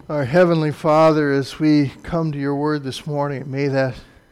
Our Heavenly Father, as we come to your word this morning, may that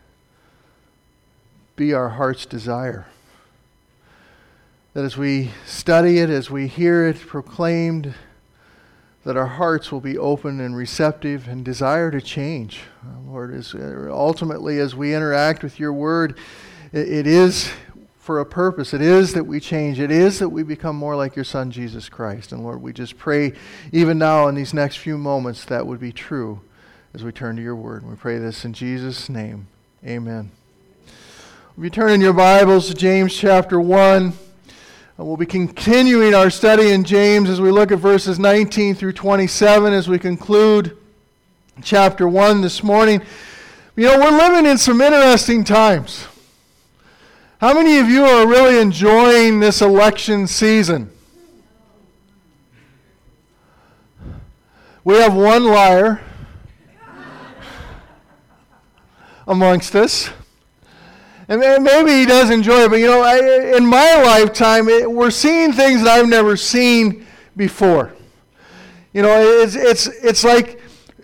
be our heart's desire. That as we study it, as we hear it proclaimed, that our hearts will be open and receptive and desire to change. Lord, ultimately as we interact with your word, it is for a purpose. It is that we change. It is that we become more like your Son, Jesus Christ. And Lord, we just pray even now in these next few moments that would be true as we turn to your word. And we pray this in Jesus' name. Amen. If you turn in your Bibles to James chapter 1, we'll be continuing our study in James as we look at verses 19 through 27 as we conclude chapter 1 this morning. You know, we're living in some interesting times. How many of you are really enjoying this election season? We have one liar amongst us. And maybe he does enjoy it, but you know, in my lifetime, we're seeing things that I've never seen before. You know, it's like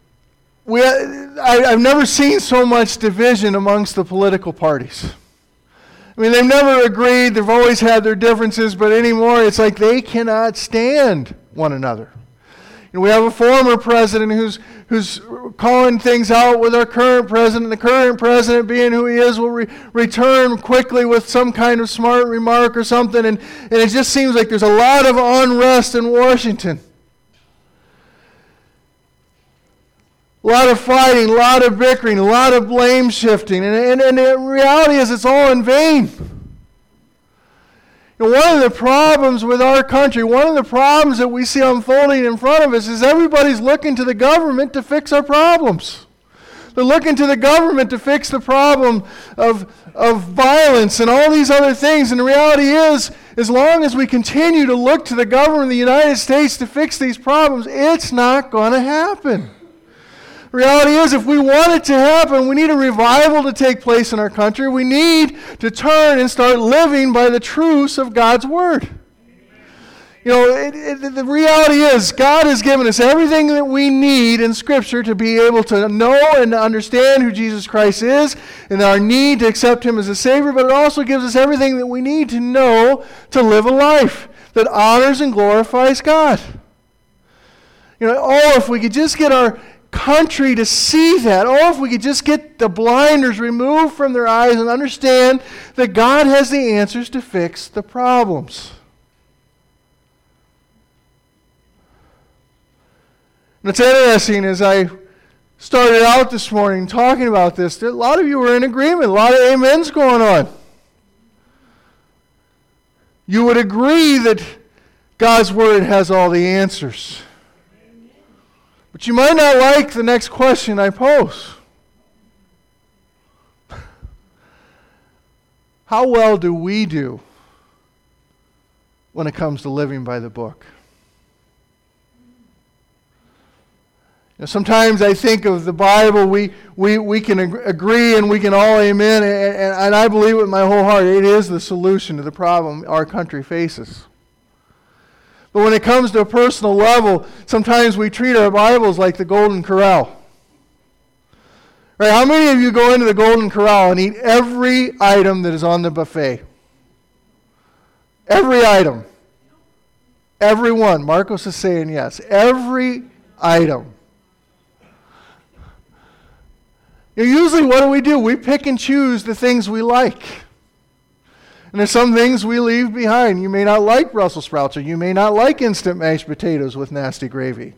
I've never seen so much division amongst the political parties. I mean, they've never agreed, they've always had their differences, but anymore it's like they cannot stand one another. You know, we have a former president who's calling things out with our current president. The current president, being who he is, will return quickly with some kind of smart remark or something, and it just seems like there's a lot of unrest in Washington. A lot of fighting, a lot of bickering, a lot of blame shifting. And the reality is it's all in vain. And one of the problems with our country, one of the problems that we see unfolding in front of us is everybody's looking to the government to fix our problems. They're looking to the government to fix the problem of violence and all these other things. And the reality is, as long as we continue to look to the government of the United States to fix these problems, it's not going to happen. The reality is, if we want it to happen, we need a revival to take place in our country. We need to turn and start living by the truths of God's Word. You know, the reality is, God has given us everything that we need in Scripture to be able to know and to understand who Jesus Christ is and our need to accept Him as a Savior, but it also gives us everything that we need to know to live a life that honors and glorifies God. You know, if we could just get our country to see that. If we could just get the blinders removed from their eyes and understand that God has the answers to fix the problems. And it's interesting, as I started out this morning talking about this, a lot of you were in agreement, a lot of amens going on. You would agree that God's Word has all the answers. But you might not like the next question I pose. How well do we do when it comes to living by the book? You know, sometimes I think of the Bible, we can agree and we can all amen, and I believe with my whole heart it is the solution to the problem our country faces. But when it comes to a personal level, sometimes we treat our Bibles like the Golden Corral. Right? How many of you go into the Golden Corral and eat every item that is on the buffet? Every item. Every one. Marcos is saying yes. Every item. You know, usually what do? We pick and choose the things we like. And there's some things we leave behind. You may not like Brussels sprouts, or you may not like instant mashed potatoes with nasty gravy.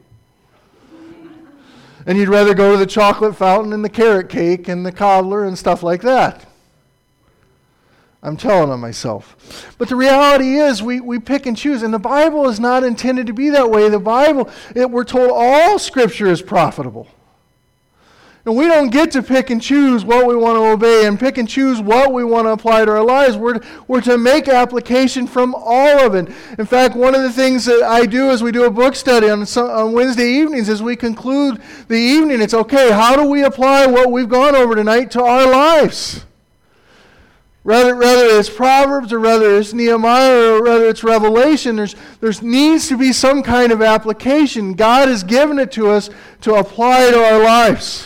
And you'd rather go to the chocolate fountain and the carrot cake and the cobbler and stuff like that. I'm telling on myself. But the reality is we pick and choose. And the Bible is not intended to be that way. The Bible, we're told all Scripture is profitable. And we don't get to pick and choose what we want to obey and pick and choose what we want to apply to our lives. We're to make application from all of it. In fact, one of the things that I do as we do a book study on Wednesday evenings, as we conclude the evening, it's okay, how do we apply what we've gone over tonight to our lives? Whether it's Proverbs or whether it's Nehemiah or whether it's Revelation, there needs to be some kind of application. God has given it to us to apply to our lives.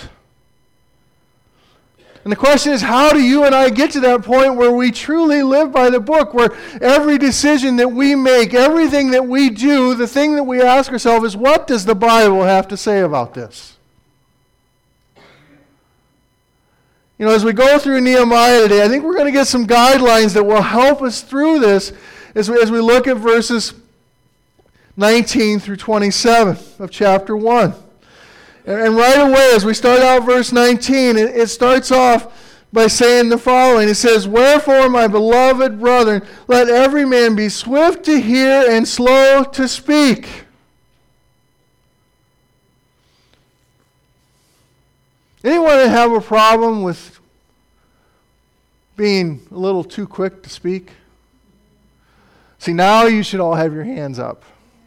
And the question is, how do you and I get to that point where we truly live by the book, where every decision that we make, everything that we do, the thing that we ask ourselves is, what does the Bible have to say about this? As we go through Nehemiah today, I think we're going to get some guidelines that will help us through this as we look at verses 19 through 27 of chapter 1. And right away, as we start out verse 19, it starts off by saying the following. It says, "Wherefore, my beloved brethren, let every man be swift to hear and slow to speak." Anyone have a problem with being a little too quick to speak? See, now you should all have your hands up.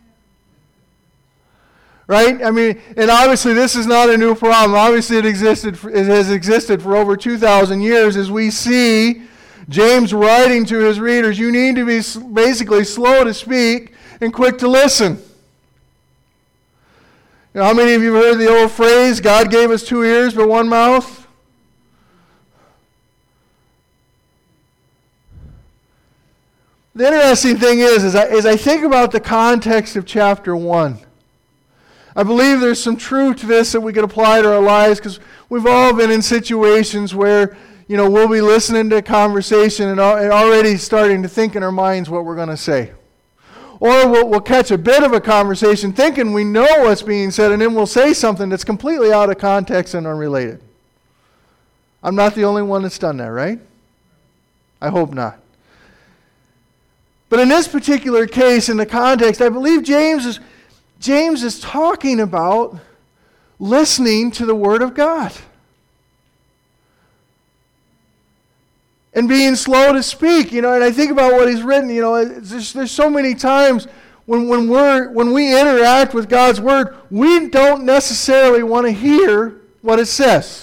Right? And obviously this is not a new problem. Obviously it has existed for over 2,000 years as we see James writing to his readers, you need to be basically slow to speak and quick to listen. How many of you have heard the old phrase, God gave us 2 ears but 1 mouth? The interesting thing is, as I think about the context of chapter 1, I believe there's some truth to this that we could apply to our lives, because we've all been in situations where, we'll be listening to a conversation and already starting to think in our minds what we're going to say. Or we'll catch a bit of a conversation thinking we know what's being said, and then we'll say something that's completely out of context and unrelated. I'm not the only one that's done that, right? I hope not. But in this particular case, in the context, I believe James is talking about listening to the Word of God. And being slow to speak, and I think about what he's written, there's so many times when we interact with God's Word, we don't necessarily want to hear what it says.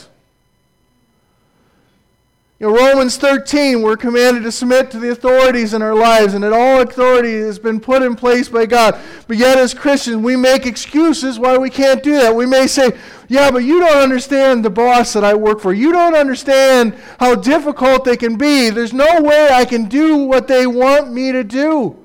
Romans 13, we're commanded to submit to the authorities in our lives, and that all authority has been put in place by God. But yet as Christians, we make excuses why we can't do that. We may say, yeah, but you don't understand the boss that I work for. You don't understand how difficult they can be. There's no way I can do what they want me to do.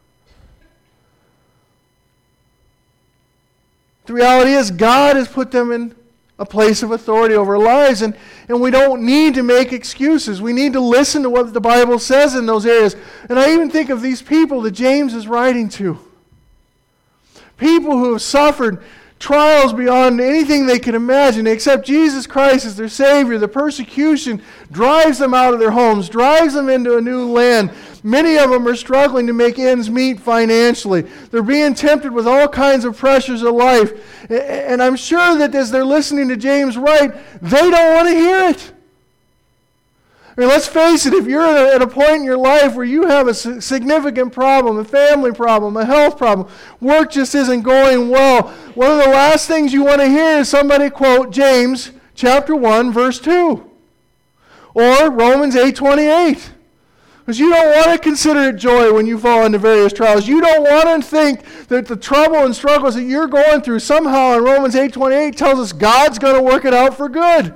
The reality is God has put them in a place of authority over our lives, and we don't need to make excuses. We need to listen to what the Bible says in those areas. And I even think of these people that James is writing to. People who have suffered trials beyond anything they can imagine. They accept Jesus Christ as their Savior. The persecution drives them out of their homes, drives them into a new land. Many of them are struggling to make ends meet financially. They're being tempted with all kinds of pressures of life. And I'm sure that as they're listening to James write, they don't want to hear it. Let's face it, if you're at a point in your life where you have a significant problem, a family problem, a health problem, work just isn't going well, one of the last things you want to hear is somebody quote James chapter 1, verse 2. Or Romans 8:28. Because you don't want to consider it joy when you fall into various trials. You don't want to think that the trouble and struggles that you're going through somehow in Romans 8:28 tells us God's going to work it out for good.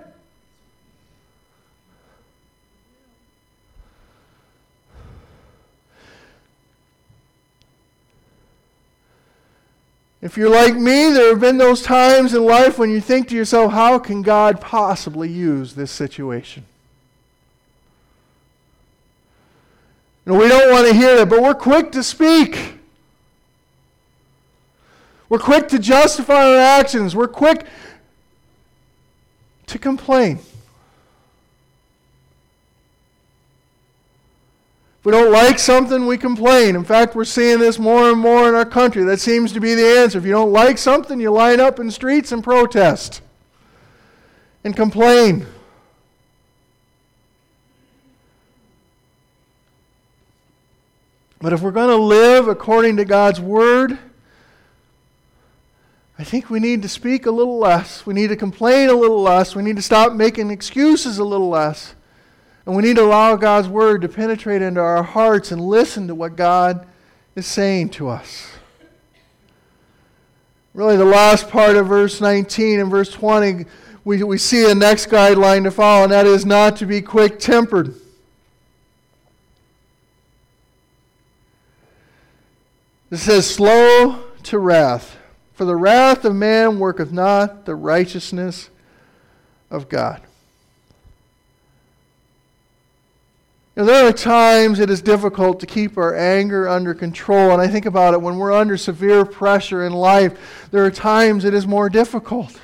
If you're like me, there have been those times in life when you think to yourself, how can God possibly use this situation? We don't want to hear that, but we're quick to speak. We're quick to justify our actions. We're quick to complain. If we don't like something, we complain. In fact, we're seeing this more and more in our country. That seems to be the answer. If you don't like something, you line up in streets and protest and complain. But if we're going to live according to God's Word, I think we need to speak a little less. We need to complain a little less. We need to stop making excuses a little less. And we need to allow God's word to penetrate into our hearts and listen to what God is saying to us. Really, the last part of verse 19 and verse 20, we see the next guideline to follow, and that is not to be quick-tempered. It says, slow to wrath, for the wrath of man worketh not the righteousness of God. There are times it is difficult to keep our anger under control, and I think about it when we're under severe pressure in life, there are times it is more difficult.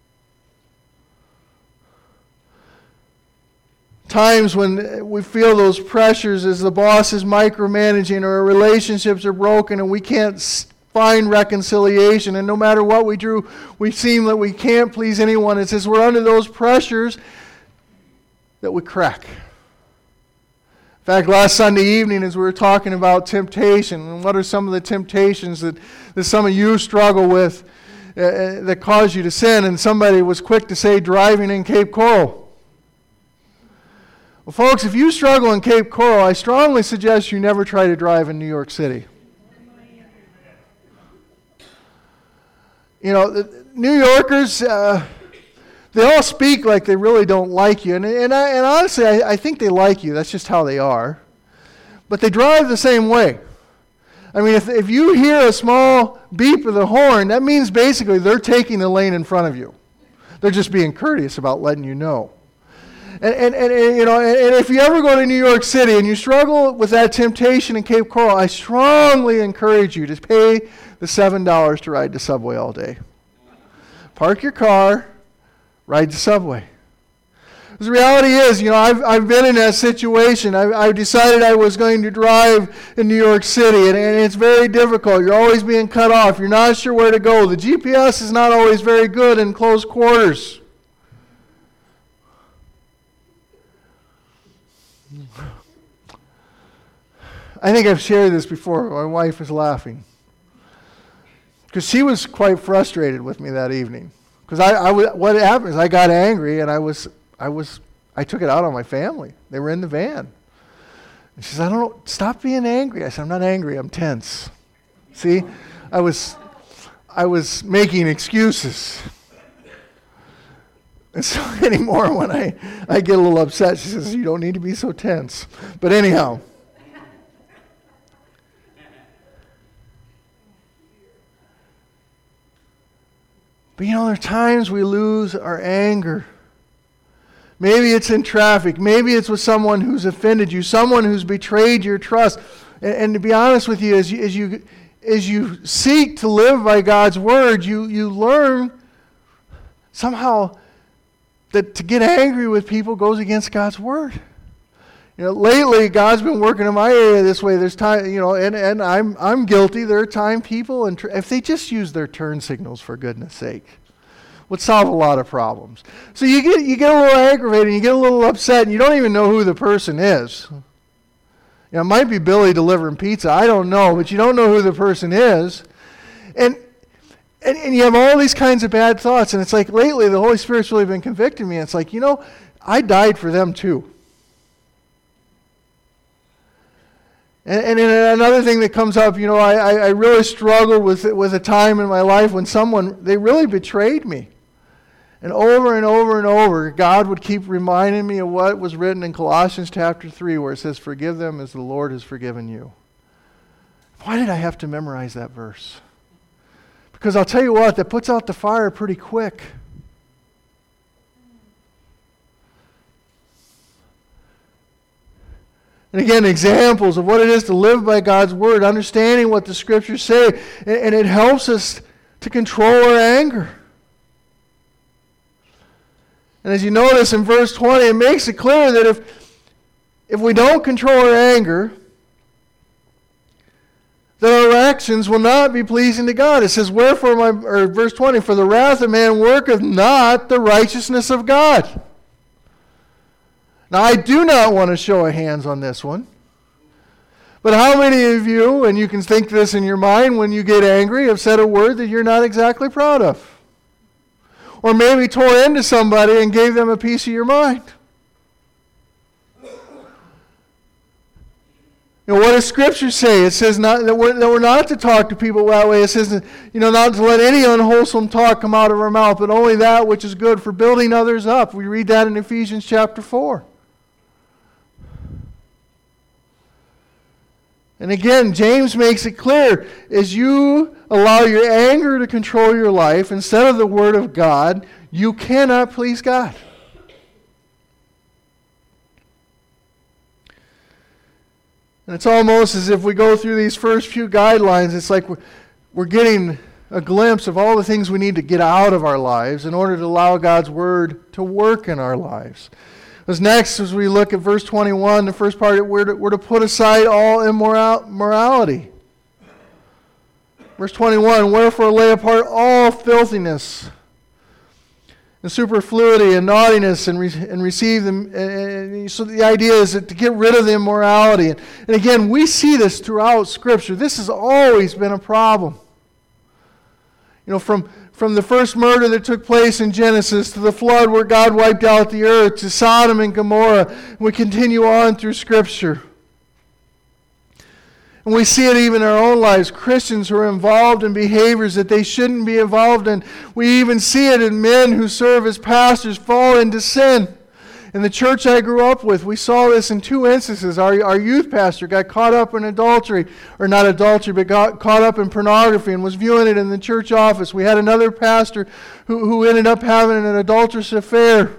Times when we feel those pressures as the boss is micromanaging or our relationships are broken and we can't find reconciliation, and no matter what we do, we seem that we can't please anyone. It's as we're under those pressures that we crack. In fact, last Sunday evening as we were talking about temptation and what are some of the temptations that some of you struggle with that cause you to sin, and somebody was quick to say driving in Cape Coral. Well, folks, if you struggle in Cape Coral, I strongly suggest you never try to drive in New York City. You know, New Yorkers, they all speak like they really don't like you. And honestly, I think they like you. That's just how they are. But they drive the same way. I mean, if you hear a small beep of the horn, that means basically they're taking the lane in front of you. They're just being courteous about letting you know. And you know, and if you ever go to New York City and you struggle with that temptation in Cape Coral, I strongly encourage you to pay the $7 to ride the subway all day. Park your car, ride the subway. The reality is, you know, I've been in that situation. I decided I was going to drive in New York City, and it's very difficult. You're always being cut off. You're not sure where to go. The GPS is not always very good in close quarters. I think I've shared this before. My wife is laughing because she was quite frustrated with me that evening. Because what happened is I got angry and I took it out on my family. They were in the van. And she says, "I don't know, stop being angry." I said, "I'm not angry. I'm tense." See, I was making excuses. And so anymore, when I get a little upset, she says, "You don't need to be so tense." But anyhow. But you know, there are times we lose our anger. Maybe it's in traffic. Maybe it's with someone who's offended you, someone who's betrayed your trust. And to be honest with you, as you seek to live by God's word, you learn somehow that to get angry with people goes against God's word. You know, lately God's been working in my area this way. There's time, you know, and I'm guilty. There are time people, and if they just use their turn signals, for goodness sake, would solve a lot of problems. So you get a little aggravated, and you get a little upset, and you don't even know who the person is. You know, it might be Billy delivering pizza. I don't know, but you don't know who the person is, and you have all these kinds of bad thoughts. And it's like lately the Holy Spirit's really been convicting me. It's like, you know, I died for them too. And another thing that comes up, you know, I really struggled with a time in my life when they really betrayed me. And over and over and over, God would keep reminding me of what was written in Colossians chapter 3, where it says, "Forgive them as the Lord has forgiven you." Why did I have to memorize that verse? Because I'll tell you what, that puts out the fire pretty quick. And again, examples of what it is to live by God's word, understanding what the scriptures say, and it helps us to control our anger. And as you notice in verse 20, it makes it clear that if we don't control our anger, that our actions will not be pleasing to God. It says, verse 20, "For the wrath of man worketh not the righteousness of God." Now, I do not want to show of hands on this one. But how many of you, and you can think this in your mind when you get angry, have said a word that you're not exactly proud of? Or maybe tore into somebody and gave them a piece of your mind? What does Scripture say? It says not, that we're not to talk to people that way. It says, not to let any unwholesome talk come out of our mouth, but only that which is good for building others up. We read that in Ephesians chapter 4. And again, James makes it clear, as you allow your anger to control your life instead of the Word of God, you cannot please God. And it's almost as if we go through these first few guidelines, it's like we're getting a glimpse of all the things we need to get out of our lives in order to allow God's Word to work in our lives. As next, as we look at verse 21, the first part, we're to put aside all immorality. Verse 21, wherefore lay apart all filthiness and superfluity and naughtiness and receive them. And so the idea is that to get rid of the immorality. And again, we see this throughout Scripture. This has always been a problem. From the first murder that took place in Genesis to the flood where God wiped out the earth to Sodom and Gomorrah. We continue on through Scripture. And we see it even in our own lives. Christians who are involved in behaviors that they shouldn't be involved in. We even see it in men who serve as pastors fall into sin. In the church I grew up with, we saw this in two instances. Our youth pastor got caught up in adultery, or not adultery, but got caught up in pornography and was viewing it in the church office. We had another pastor who ended up having an adulterous affair.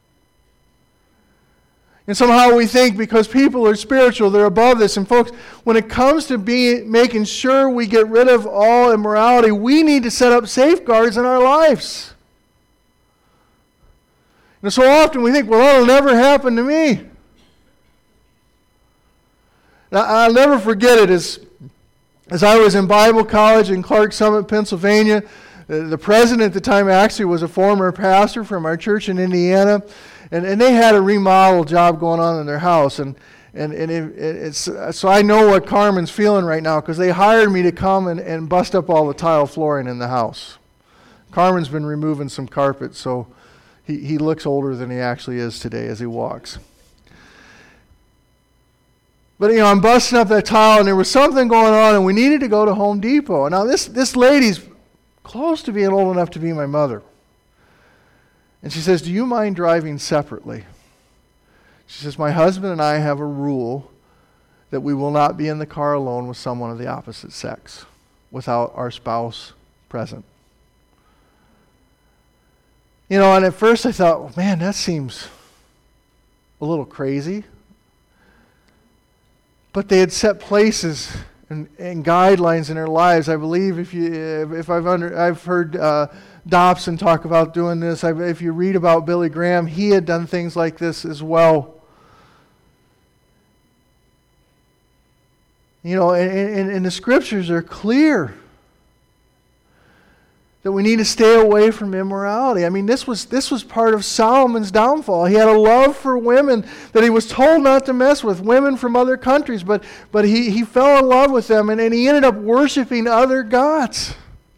And somehow we think because people are spiritual, they're above this. And folks, when it comes to making sure we get rid of all immorality, we need to set up safeguards in our lives. And so often we think, well, that'll never happen to me. Now, I'll never forget it. As I was in Bible college in Clark Summit, Pennsylvania, the president at the time actually was a former pastor from our church in Indiana. And they had a remodel job going on in their house. So I know what Carmen's feeling right now because they hired me to come and bust up all the tile flooring in the house. Carmen's been removing some carpet, so he looks older than he actually is today as he walks. But, I'm busting up that tile, and there was something going on, and we needed to go to Home Depot. Now, this lady's close to being old enough to be my mother. And she says, do you mind driving separately? She says, my husband and I have a rule that we will not be in the car alone with someone of the opposite sex without our spouse present. And at first I thought, oh, man, that seems a little crazy. But they had set places and guidelines in their lives. I believe I've heard Dobson talk about doing this. If you read about Billy Graham, he had done things like this as well. And the Scriptures are clear that we need to stay away from immorality. I mean, this was part of Solomon's downfall. He had a love for women that he was told not to mess with, women from other countries, but he fell in love with them, and he ended up worshiping other gods.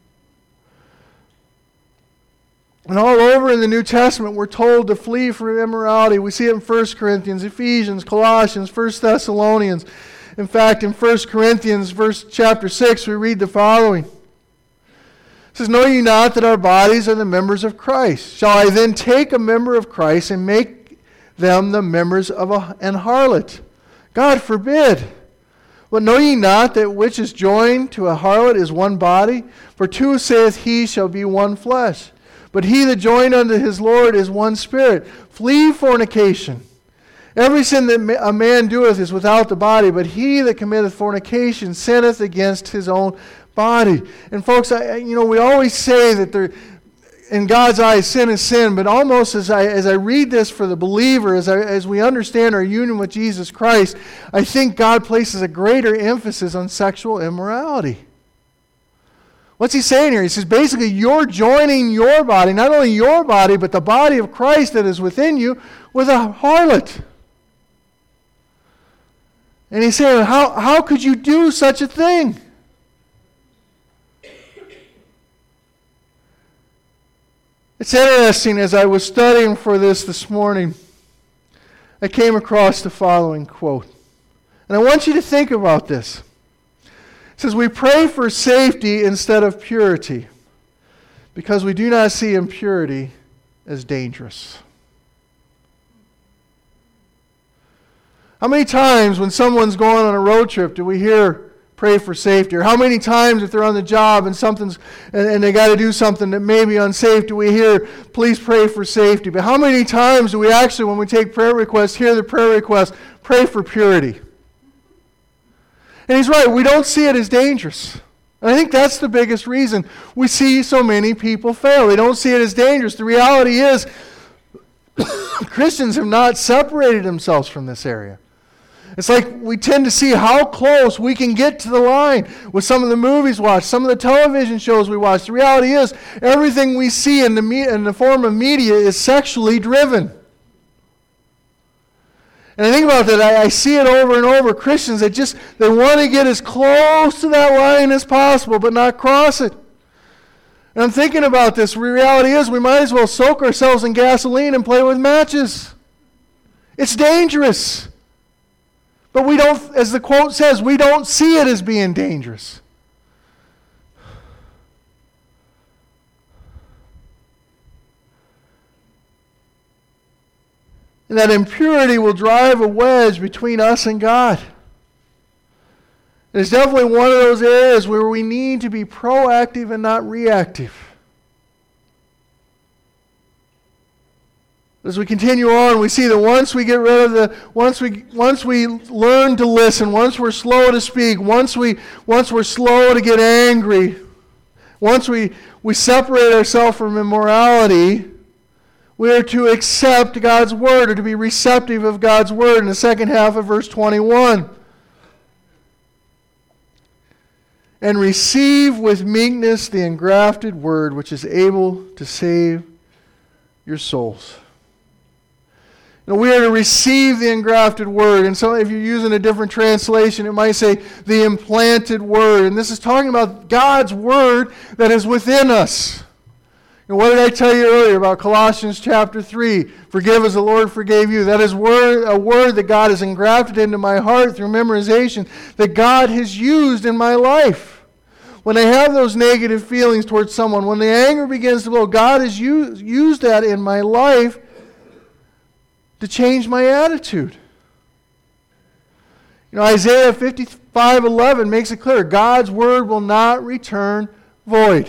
And all over in the New Testament, we're told to flee from immorality. We see it in 1 Corinthians, Ephesians, Colossians, 1 Thessalonians. In fact, in 1 Corinthians, chapter 6, we read the following. It says, know ye not that our bodies are the members of Christ? Shall I then take a member of Christ and make them the members of an harlot? God forbid. But know ye not that which is joined to a harlot is one body? For two, saith he, shall be one flesh. But he that joined unto his Lord is one spirit. Flee fornication. Every sin that a man doeth is without the body, but he that committeth fornication sinneth against his own body. And folks, we always say that in God's eyes, sin is sin, but almost as I read this for the believer, as we understand our union with Jesus Christ, I think God places a greater emphasis on sexual immorality. What's he saying here? He says basically you're joining your body, not only your body, but the body of Christ that is within you, with a harlot. And he's saying, how could you do such a thing? It's interesting, as I was studying for this morning, I came across the following quote. And I want you to think about this. It says we pray for safety instead of purity because we do not see impurity as dangerous. How many times when someone's going on a road trip do we hear pray for safety? Or how many times if they're on the job and they got to do something that may be unsafe, do we hear please pray for safety? But how many times do we actually, when we take prayer requests, hear the prayer request, pray for purity? And he's right, we don't see it as dangerous. And I think that's the biggest reason we see so many people fail. They don't see it as dangerous. The reality is Christians have not separated themselves from this area. It's like we tend to see how close we can get to the line with some of the movies we watch, some of the television shows we watch. The reality is everything we see in the form of media is sexually driven. And I think about that, I see it over and over. Christians, they want to get as close to that line as possible, but not cross it. And I'm thinking about this. The reality is we might as well soak ourselves in gasoline and play with matches. It's dangerous. But we don't, as the quote says, we don't see it as being dangerous. And that impurity will drive a wedge between us and God. It's definitely one of those areas where we need to be proactive and not reactive. As we continue on, we see that once we get rid of once we learn to listen, once we're slow to speak, once we're slow to get angry, once we separate ourselves from immorality, we are to accept God's word, or to be receptive of God's word in the second half of verse 21. And receive with meekness the engrafted word, which is able to save your souls. We are to receive the engrafted word. And so if you're using a different translation, it might say the implanted word. And this is talking about God's word that is within us. And what did I tell you earlier about Colossians chapter 3? Forgive as the Lord forgave you. That is a word that God has engrafted into my heart through memorization, that God has used in my life. When I have those negative feelings towards someone, when the anger begins to blow, God has used that in my life to change my attitude. Isaiah 55:11 makes it clear, God's word will not return void.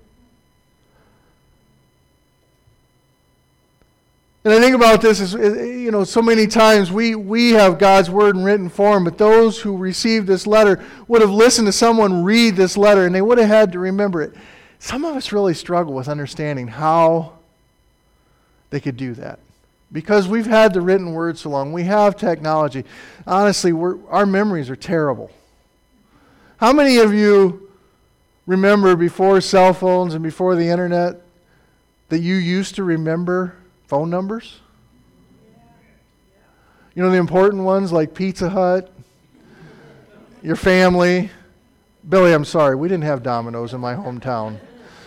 And I think about this as, so many times we have God's word in written form, but those who received this letter would have listened to someone read this letter and they would have had to remember it. Some of us really struggle with understanding how they could do that. Because we've had the written word so long, we have technology. Honestly, our memories are terrible. How many of you remember before cell phones and before the internet that you used to remember phone numbers? The important ones like Pizza Hut, your family. Billy, I'm sorry, we didn't have Domino's in my hometown.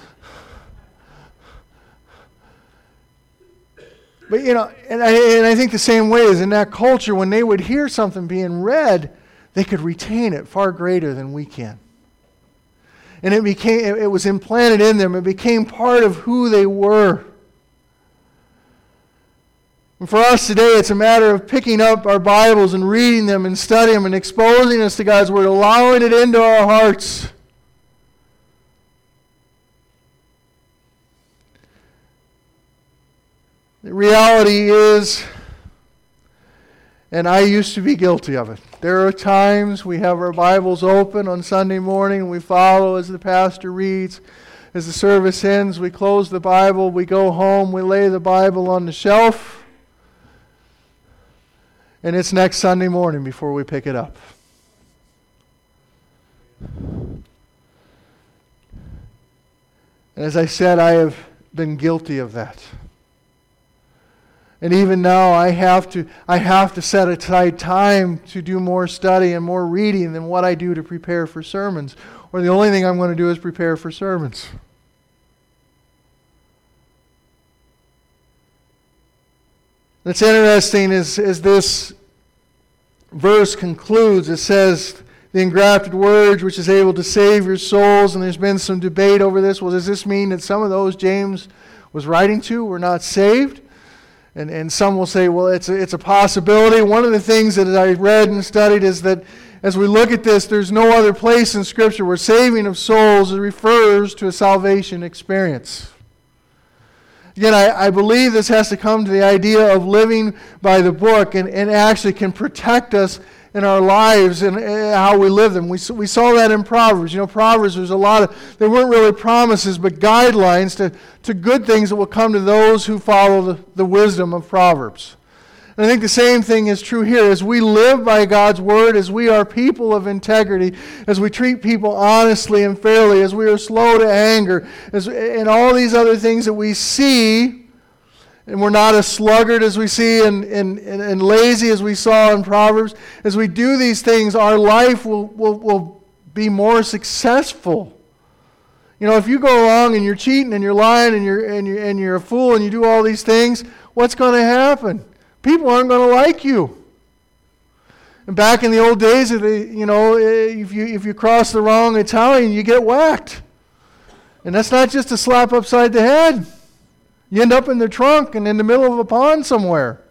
But, and I think the same way is in that culture, when they would hear something being read, they could retain it far greater than we can. And it was implanted in them. It became part of who they were. And for us today, it's a matter of picking up our Bibles and reading them and studying them and exposing us to God's Word, allowing it into our hearts. The reality is, and I used to be guilty of it, there are times we have our Bibles open on Sunday morning and we follow as the pastor reads. As the service ends, we close the Bible, we go home, we lay the Bible on the shelf, and it's next Sunday morning before we pick it up. And as I said, I have been guilty of that. And even now, I have to set aside time to do more study and more reading than what I do to prepare for sermons. Or the only thing I'm going to do is prepare for sermons. What's interesting is this verse concludes. It says, the engrafted word which is able to save your souls. And there's been some debate over this. Well, does this mean that some of those James was writing to were not saved? And some will say, well, it's a possibility. One of the things that I read and studied is that as we look at this, there's no other place in Scripture where saving of souls refers to a salvation experience. Again, I believe this has to come to the idea of living by the book and actually can protect us in our lives and how we live them. We saw that in Proverbs. Proverbs, there's a lot of, they weren't really promises, but guidelines to good things that will come to those who follow the wisdom of Proverbs. And I think the same thing is true here. As we live by God's word, as we are people of integrity, as we treat people honestly and fairly, as we are slow to anger, and all these other things that we see, and we're not as sluggard as we see and lazy as we saw in Proverbs. As we do these things, our life will be more successful. If you go along and you're cheating and you're lying and you're a fool and you do all these things, what's going to happen? People aren't going to like you. And back in the old days, if you cross the wrong Italian, you get whacked. And that's not just a slap upside the head. You end up in the trunk and in the middle of a pond somewhere.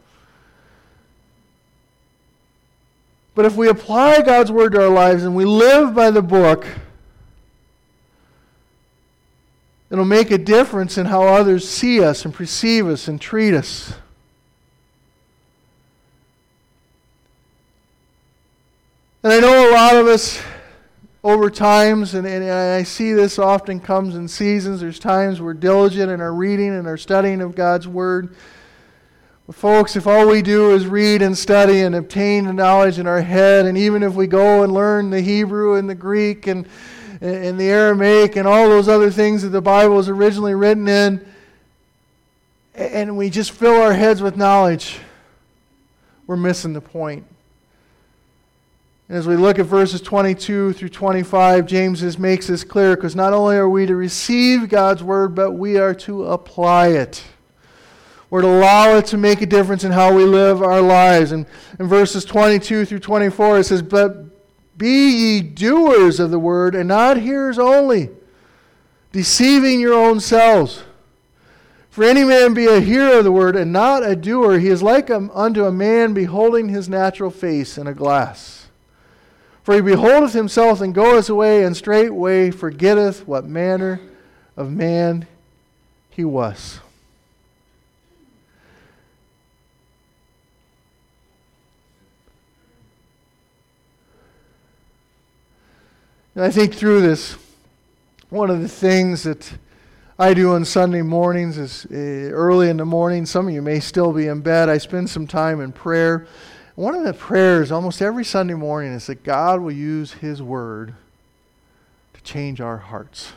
But if we apply God's word to our lives and we live by the book, it'll make a difference in how others see us and perceive us and treat us. And I know a lot of us over times, and I see this often comes in seasons, there's times we're diligent in our reading and our studying of God's Word. But folks, if all we do is read and study and obtain the knowledge in our head, and even if we go and learn the Hebrew and the Greek and the Aramaic and all those other things that the Bible was originally written in, and we just fill our heads with knowledge, we're missing the point. As we look at verses 22 through 25, James makes this clear, because not only are we to receive God's word, but we are to apply it. We're to allow it to make a difference in how we live our lives. And in verses 22 through 24, it says, "But be ye doers of the word, and not hearers only, deceiving your own selves. For any man be a hearer of the word, and not a doer, he is like unto a man beholding his natural face in a glass. For he beholdeth himself and goeth away, and straightway forgetteth what manner of man he was." And I think through this, one of the things that I do on Sunday mornings is early in the morning. Some of you may still be in bed. I spend some time in prayer. One of the prayers almost every Sunday morning is that God will use His Word to change our hearts.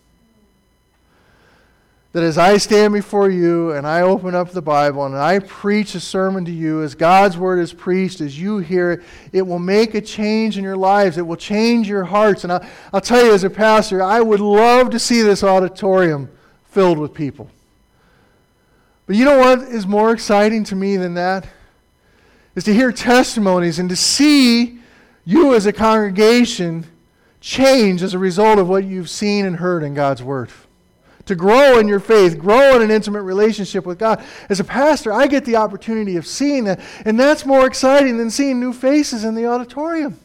That as I stand before you and I open up the Bible and I preach a sermon to you, as God's Word is preached, as you hear it, it will make a change in your lives. It will change your hearts. And I'll tell you, as a pastor, I would love to see this auditorium filled with people. But you know what is more exciting to me than that? Is to hear testimonies and to see you as a congregation change as a result of what you've seen and heard in God's Word. To grow in your faith, grow in an intimate relationship with God. As a pastor, I get the opportunity of seeing that, and that's more exciting than seeing new faces in the auditorium.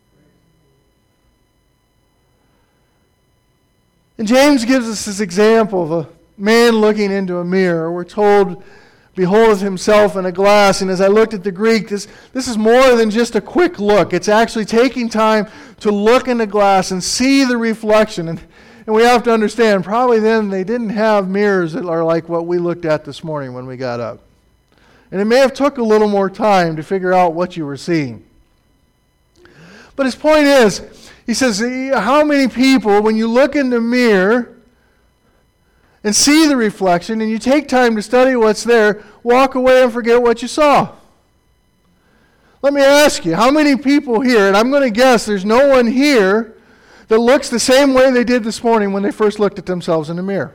And James gives us this example of a man looking into a mirror. We're told, beholdeth himself in a glass. And as I looked at the Greek, this is more than just a quick look. It's actually taking time to look in the glass and see the reflection. And we have to understand, probably then they didn't have mirrors that are like what we looked at this morning when we got up. And it may have took a little more time to figure out what you were seeing. But his point is, he says, how many people, when you look in the mirror and see the reflection, and you take time to study what's there, walk away and forget what you saw? Let me ask you, how many people here, and I'm going to guess there's no one here that looks the same way they did this morning when they first looked at themselves in the mirror?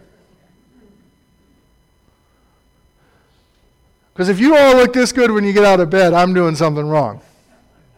Because if you all look this good when you get out of bed, I'm doing something wrong.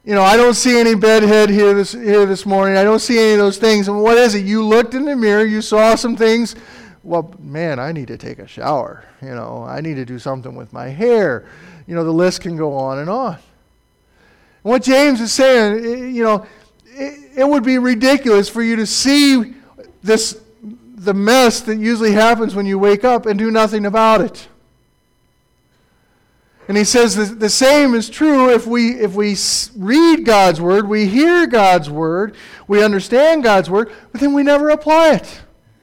I don't see any bedhead here this morning. I don't see any of those things. And what is it? You looked in the mirror, you saw some things. Well, man, I need to take a shower. I need to do something with my hair. The list can go on and on. And what James is saying, it would be ridiculous for you to see the mess that usually happens when you wake up and do nothing about it. And he says the same is true if we read God's Word, we hear God's Word, we understand God's Word, but then we never apply it.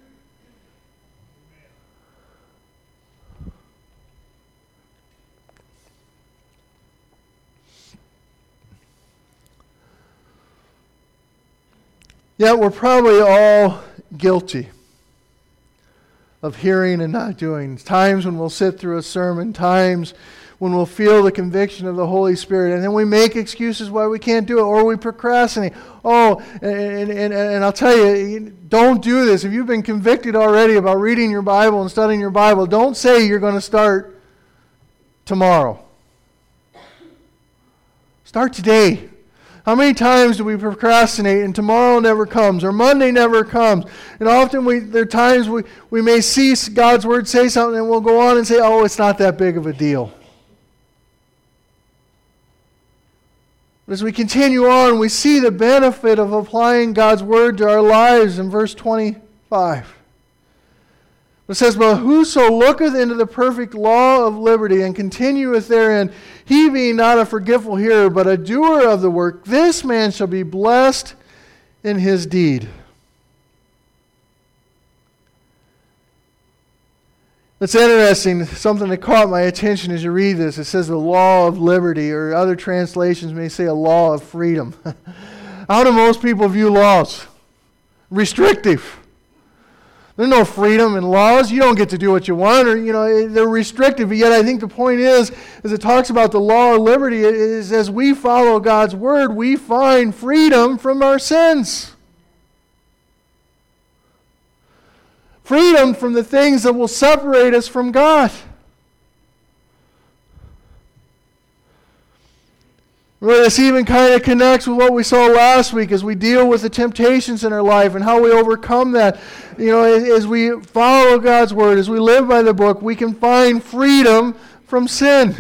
Yet we're probably all guilty of hearing and not doing. Times when we'll sit through a sermon, times when we'll feel the conviction of the Holy Spirit, and then we make excuses why we can't do it, or we procrastinate. And I'll tell you, don't do this. If you've been convicted already about reading your Bible and studying your Bible, don't say you're going to start tomorrow. Start today. How many times do we procrastinate and tomorrow never comes or Monday never comes? And often there are times we may see God's Word say something and we'll go on and say, oh, it's not that big of a deal. But as we continue on, we see the benefit of applying God's Word to our lives in verse 25. It says, but whoso looketh into the perfect law of liberty and continueth therein, he being not a forgetful hearer, but a doer of the work, this man shall be blessed in his deed. It's interesting, something that caught my attention as you read this. It says the law of liberty, or other translations may say a law of freedom. How do most people view laws? Restrictive. There's no freedom in laws. You don't get to do what you want, or they're restrictive. But yet, I think the point is, as it talks about the law of liberty, is as we follow God's Word, we find freedom from our sins. Freedom from the things that will separate us from God. Well, this even kind of connects with what we saw last week as we deal with the temptations in our life and how we overcome that. As we follow God's Word, as we live by the book, we can find freedom from sin.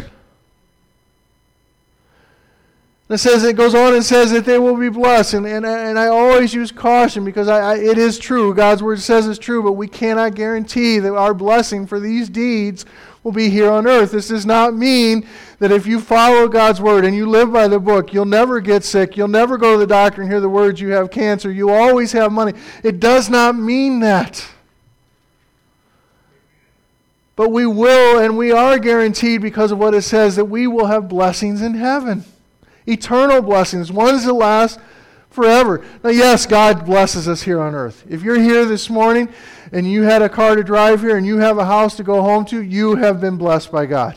It goes on and says that they will be blessed. And I always use caution because it is true. God's Word says it's true, but we cannot guarantee that our blessing for these deeds will be here on earth. This does not mean that if you follow God's Word and you live by the book, you'll never get sick, you'll never go to the doctor and hear the words, you have cancer, you always have money. It does not mean that. But we will, and we are guaranteed because of what it says, that we will have blessings in heaven. Eternal blessings, ones that last forever. Now, yes, God blesses us here on earth. If you're here this morning and you had a car to drive here and you have a house to go home to, you have been blessed by God.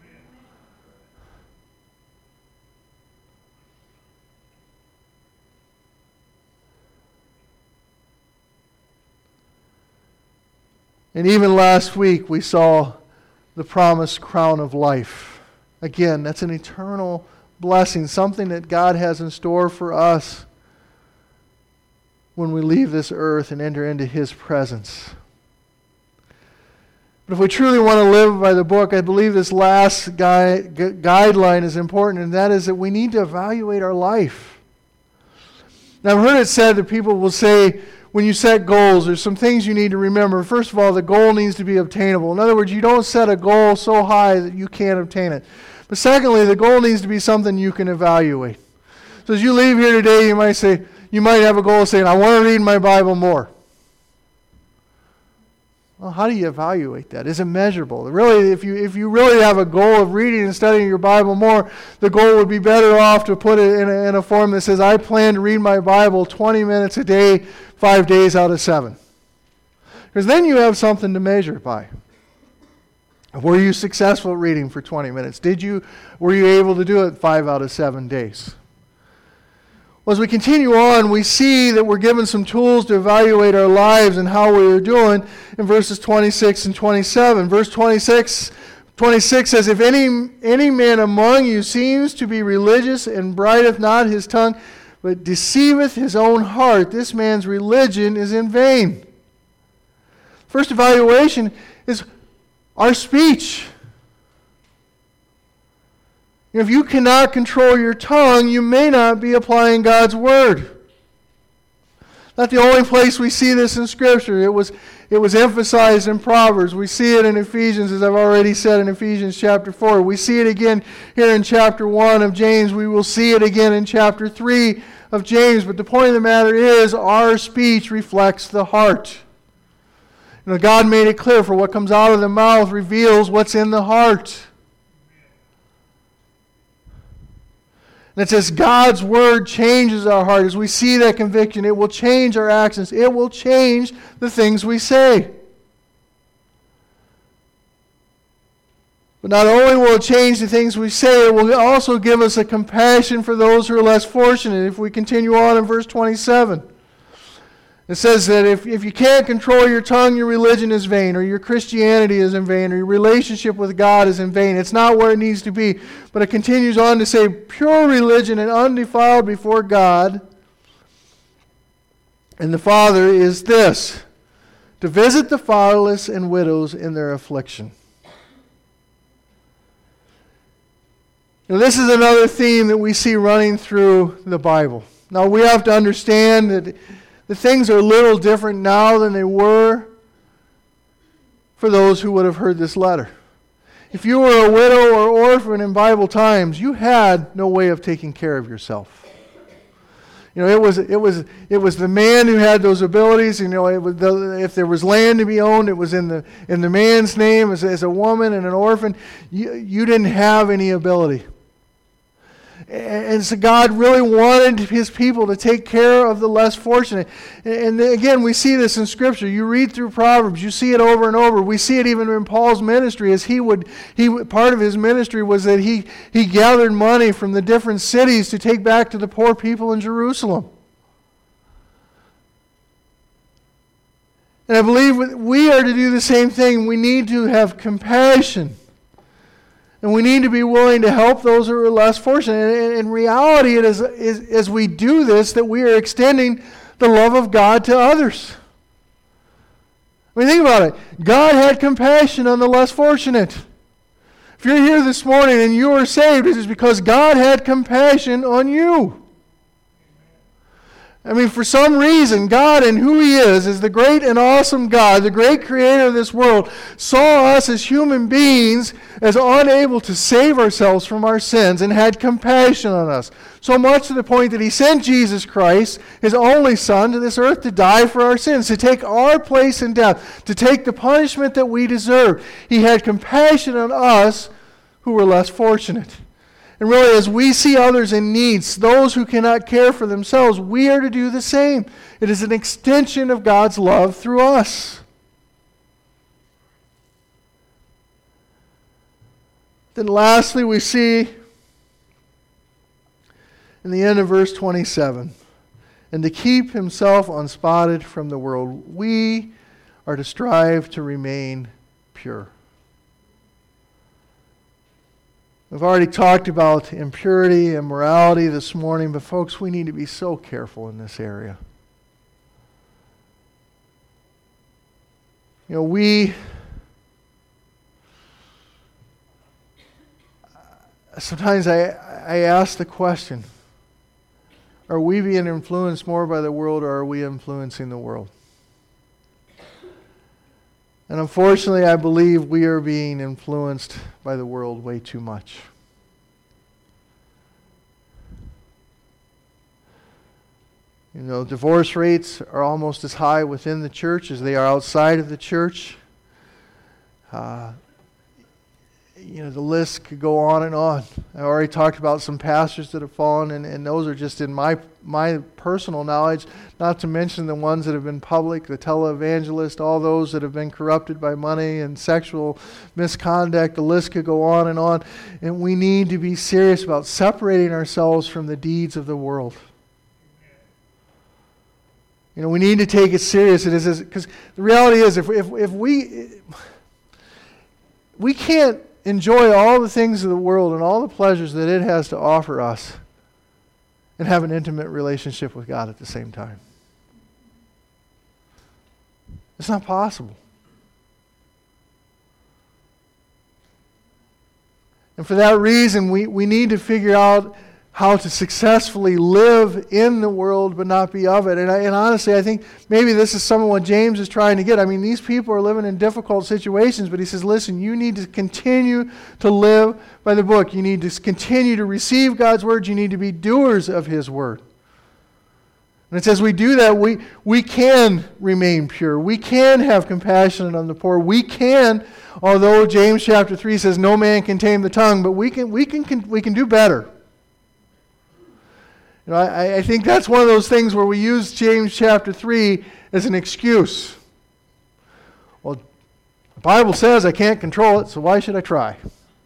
And even last week we saw the promised crown of life. Again, that's an eternal blessing, something that God has in store for us when we leave this earth and enter into His presence. But if we truly want to live by the book, I believe this last guideline is important, and that is that we need to evaluate our life. Now, I've heard it said that people will say, when you set goals, there's some things you need to remember. First of all, the goal needs to be obtainable. In other words, you don't set a goal so high that you can't obtain it. But secondly, the goal needs to be something you can evaluate. So as you leave here today, you might have a goal saying, I want to read my Bible more. Well, how do you evaluate that? Is it measurable? Really, if you really have a goal of reading and studying your Bible more, the goal would be better off to put it in a form that says, I plan to read my Bible 20 minutes a day, 5 days out of 7. Because then you have something to measure by. Were you successful at reading for 20 minutes? Were you able to do it 5 out of 7 days? Well, as we continue on, we see that we're given some tools to evaluate our lives and how we are doing in verses 26 and 27. Verse 26 26 says, if any man among you seems to be religious and brideth not his tongue, but deceiveth his own heart, this man's religion is in vain. First evaluation is our speech. If you cannot control your tongue, you may not be applying God's word. Not the only place we see this in Scripture. It was emphasized in Proverbs. We see it in Ephesians, as I've already said, in Ephesians chapter 4. We see it again here in chapter 1 of James. We will see it again in chapter 3 of James. But the point of the matter is, our speech reflects the heart. God made it clear, for what comes out of the mouth reveals what's in the heart. And it says God's word changes our heart. As we see that conviction, it will change our actions. It will change the things we say. But not only will it change the things we say, it will also give us a compassion for those who are less fortunate. If we continue on in verse 27, it says that if you can't control your tongue, your religion is vain, or your Christianity is in vain, or your relationship with God is in vain. It's not where it needs to be. But it continues on to say, pure religion and undefiled before God and the Father is this, to visit the fatherless and widows in their affliction. This is another theme that we see running through the Bible. Now we have to understand that the things are a little different now than they were for those who would have heard this letter. If you were a widow or orphan in Bible times, you had no way of taking care of yourself. It was the man who had those abilities. If there was land to be owned, it was in the man's name. As a woman and an orphan, you didn't have any ability. And so God really wanted His people to take care of the less fortunate. And again, we see this in Scripture. You read through Proverbs, you see it over and over. We see it even in Paul's ministry, as part of his ministry was that he gathered money from the different cities to take back to the poor people in Jerusalem. And I believe we are to do the same thing. We need to have compassion. And we need to be willing to help those who are less fortunate. And in reality, it is as we do this that we are extending the love of God to others. I mean, think about it. God had compassion on the less fortunate. If you're here this morning and you are saved, it is because God had compassion on you. I mean, for some reason, God and who He is the great and awesome God, the great creator of this world, saw us as human beings as unable to save ourselves from our sins and had compassion on us. So much to the point that He sent Jesus Christ, His only Son, to this earth to die for our sins, to take our place in death, to take the punishment that we deserve. He had compassion on us who were less fortunate. And really, as we see others in needs, those who cannot care for themselves, we are to do the same. It is an extension of God's love through us. Then lastly, we see in the end of verse 27, and to keep himself unspotted from the world, we are to strive to remain pure. We've already talked about impurity and morality this morning, but folks, we need to be so careful in this area. Sometimes I ask the question, are we being influenced more by the world, or are we influencing the world? And unfortunately, I believe we are being influenced by the world way too much. Divorce rates are almost as high within the church as they are outside of the church. The list could go on and on. I already talked about some pastors that have fallen, and those are just in my personal knowledge, not to mention the ones that have been public, the televangelists, all those that have been corrupted by money and sexual misconduct. The list could go on. And we need to be serious about separating ourselves from the deeds of the world. We need to take it serious. It is because the reality is, if we can't enjoy all the things of the world and all the pleasures that it has to offer us and have an intimate relationship with God at the same time. It's not possible. And for that reason, we need to figure out how to successfully live in the world but not be of it. And honestly, I think maybe this is some of what James is trying to get. I mean, these people are living in difficult situations, but he says, listen, you need to continue to live by the book. You need to continue to receive God's word. You need to be doers of his word. And it says we do that, we can remain pure. We can have compassion on the poor. We can, although James chapter 3 says no man can tame the tongue, but we can do better. You know, I think that's one of those things where we use James chapter 3 as an excuse. Well, the Bible says I can't control it, so why should I try?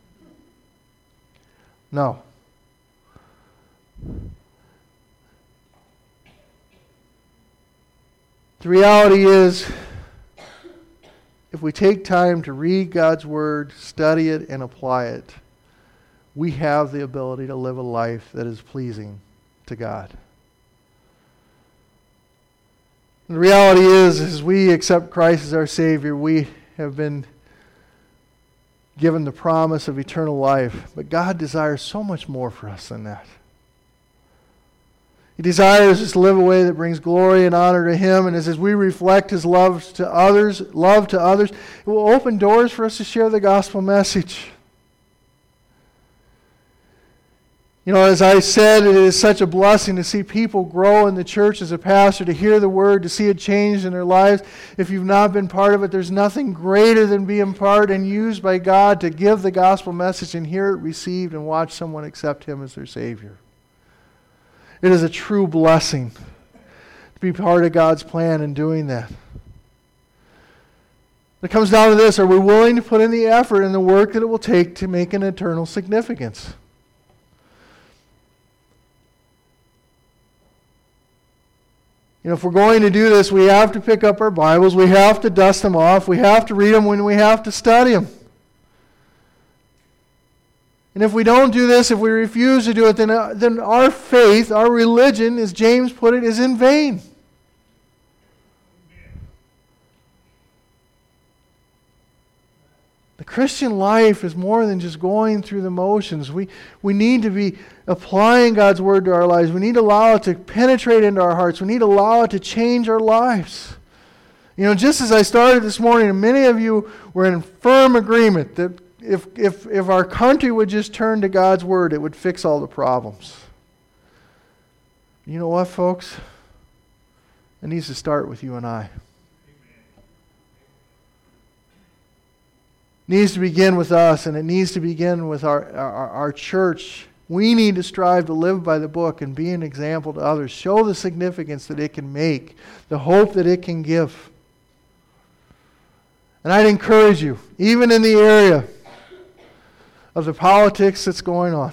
No. The reality is, if we take time to read God's word, study it, and apply it, we have the ability to live a life that is pleasing to God. And the reality is, as we accept Christ as our Savior, we have been given the promise of eternal life. But God desires so much more for us than that. He desires us to live a way that brings glory and honor to Him, and as we reflect His love to others, it will open doors for us to share the gospel message. You know, as I said, it is such a blessing to see people grow in the church as a pastor, to hear the word, to see it change in their lives. If you've not been part of it, there's nothing greater than being part and used by God to give the gospel message and hear it received and watch someone accept Him as their Savior. It is a true blessing to be part of God's plan in doing that. It comes down to this: are we willing to put in the effort and the work that it will take to make an eternal significance? You know, if we're going to do this, we have to pick up our Bibles, we have to dust them off, we have to read them when we have to study them. And if we don't do this, if we refuse to do it, then our faith, our religion, as James put it, is in vain. The Christian life is more than just going through the motions. We need to be applying God's word to our lives. We need to allow it to penetrate into our hearts. We need to allow it to change our lives. You know, just as I started this morning, and many of you were in firm agreement that if our country would just turn to God's word, it would fix all the problems. You know what, folks? It needs to start with you and I. It needs to begin with us, and it needs to begin with our church. We need to strive to live by the book and be an example to others. Show the significance that it can make, the hope that it can give. And I'd encourage you, even in the area of the politics that's going on,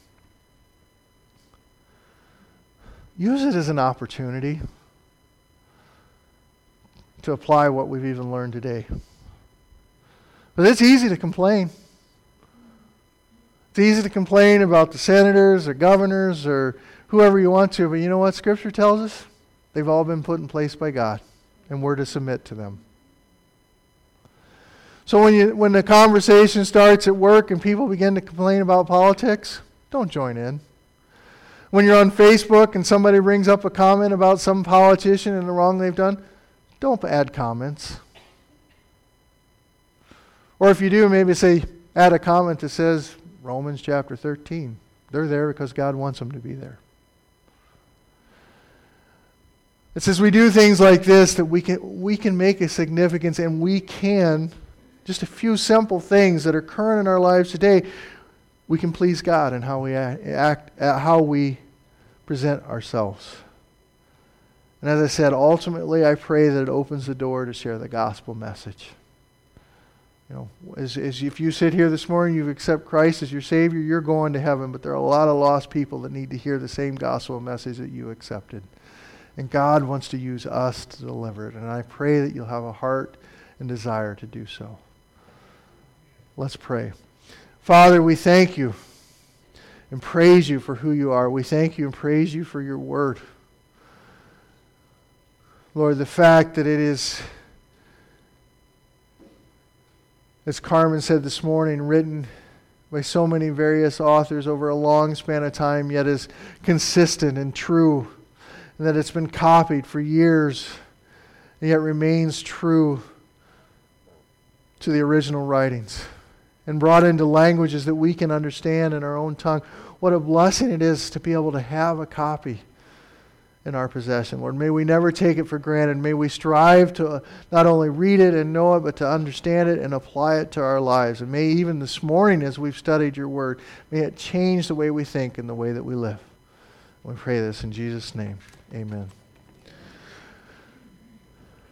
use it as an opportunity to apply what we've even learned today. But it's easy to complain. It's easy to complain about the senators or governors or whoever you want to, but you know what Scripture tells us? They've all been put in place by God, and we're to submit to them. So when the conversation starts at work and people begin to complain about politics, don't join in. When you're on Facebook and somebody brings up a comment about some politician and the wrong they've done, don't add comments. Or if you do, maybe add a comment that says Romans chapter 13. They're there because God wants them to be there. It says we do things like this that we can make a significance, and we can, just a few simple things that are current in our lives today, we can please God in how we act, how we present ourselves. And as I said, ultimately I pray that it opens the door to share the gospel message. You know, as if you sit here this morning, you accept Christ as your Savior, you're going to heaven, but there are a lot of lost people that need to hear the same gospel message that you accepted. And God wants to use us to deliver it. And I pray that you'll have a heart and desire to do so. Let's pray. Father, we thank you and praise you for who you are. We thank you and praise you for your word. Lord, the fact that it is, as Carmen said this morning, written by so many various authors over a long span of time, yet is consistent and true, and that it's been copied for years, and yet remains true to the original writings, and brought into languages that we can understand in our own tongue. What a blessing it is to be able to have a copy in our possession. Lord, may we never take it for granted. May we strive to not only read it and know it, but to understand it and apply it to our lives. And may even this morning, as we've studied your word, may it change the way we think and the way that we live. We pray this in Jesus' name. Amen.